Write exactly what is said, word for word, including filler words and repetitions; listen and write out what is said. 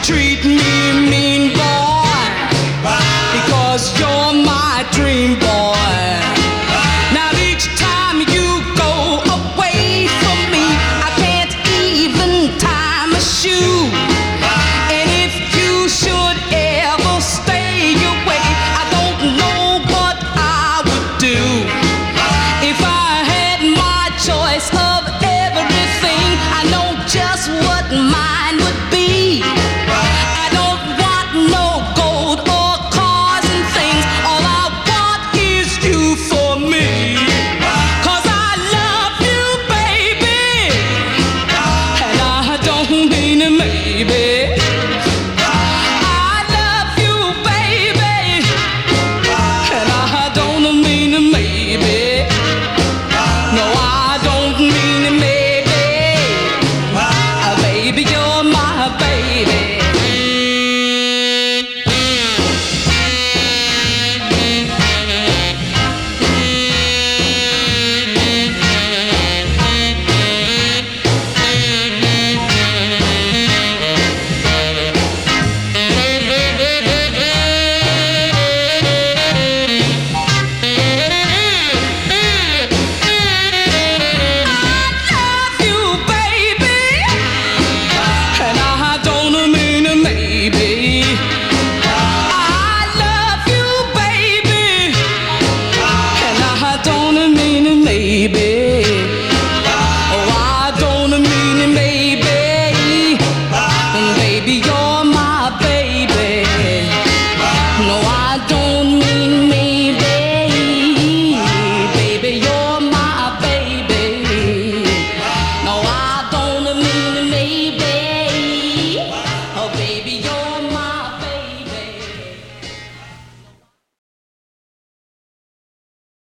treat me mean, boy, because you're my dream boy. Now each time you go away from me, I can't even tie my shoe. And if you should ever stay away, I don't know what I would do. If I had my choice of everything, I know just what mine would be.